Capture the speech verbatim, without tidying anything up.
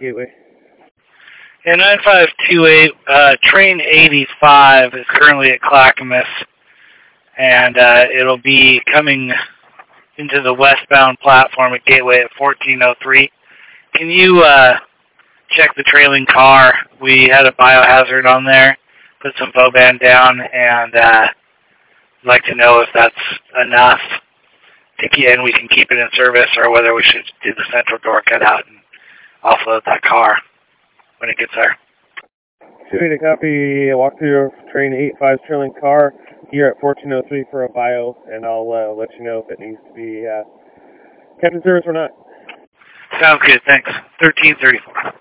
Gateway. Yeah, nine five two eight, uh, train eighty-five is currently at Clackamas, and uh, it'll be coming into the westbound platform at Gateway at fourteen oh three. Can you uh, check the trailing car? We had a biohazard on there, put some Voban down, and uh, I'd like to know if that's enough to keep, and we can keep it in service, or whether we should do the central door cutout and offload that car when it gets there. two eight, a copy. Walk through train eighty-five's trailing car here at fourteen oh three for a bio, and I'll uh, let you know if it needs to be uh, kept in service or not. Sounds good, thanks. thirteen thirty-four.